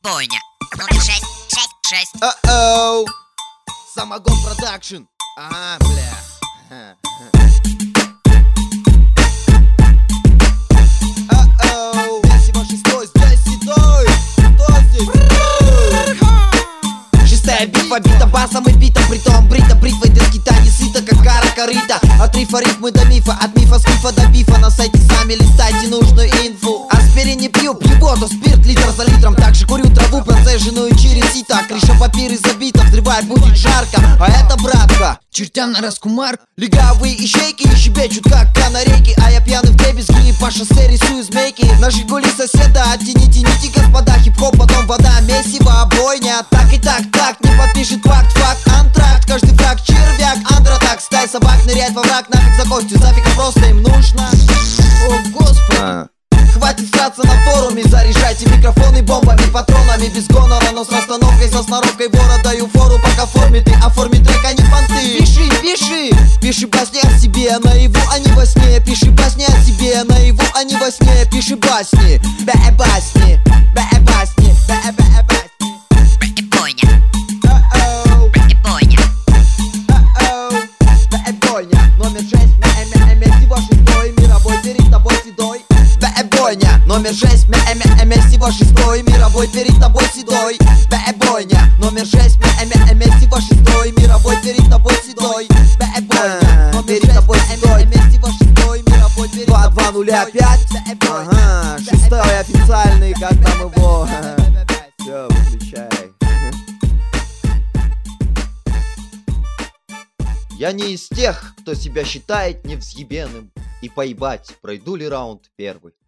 Бойня. Номер 6. Оу. Самогон продакшн. Ага, бля. Оу. Здесь его шестой, здесь седой. Кто здесь? Шестая битва, бита басом и битом, притом брита бритвой до скита не сыта, как кара корыта. От рифа рифмы до мифа, от мифа скифа до бифа. На сайте сами листайте нужную инфу. Аспирин не пью, пью воду, спирт литр за литром. Также курю траву, процеженную через сито. Крыша папиры забита, взрывать будет жарко. А это братка, чертям на раскумар. Легавые ищейки и щебечут как канарейки. А я пьяный в дребезги и по шоссе рисую змейки. На жигули соседа, тяните, господа. Хип-хоп, потом вода, месиво, бойня. Так и так, не подпишет факт, антракт. Каждый фраг червяк, антротак. Стай собак нырять во враг, нафиг за костью, зафига просто им нужно. О, господи. Хватит сраться на форуме, заряжайте микрофоны бомбами, патронами. Без гонора, но с расстановкой, со сноровкой вора. Даю фору, пока форме ты, оформи трек, а не понты. Пиши басни о себе, наяву, а не во сне. Пиши басни о себе, наяву, а не во сне. Пиши басни, басни. Бойня. Бойня. Бойня. Номер 6, всего шестой. Мировой перед тобой седой. Бойня. Номер 6, всего шестой. Мировой перед тобой седой. Бойня. Номер 6, всего шестой. Мировой перед тобой седой. Бойня. Перед тобой седой. Всего шестой. Мировой перед тобой седой. 2-2-0-5. Ага, шестой официальный, как там его. Все, выключай. Я не из тех, кто себя считает невъебенным. И поебать, пройду ли раунд первый.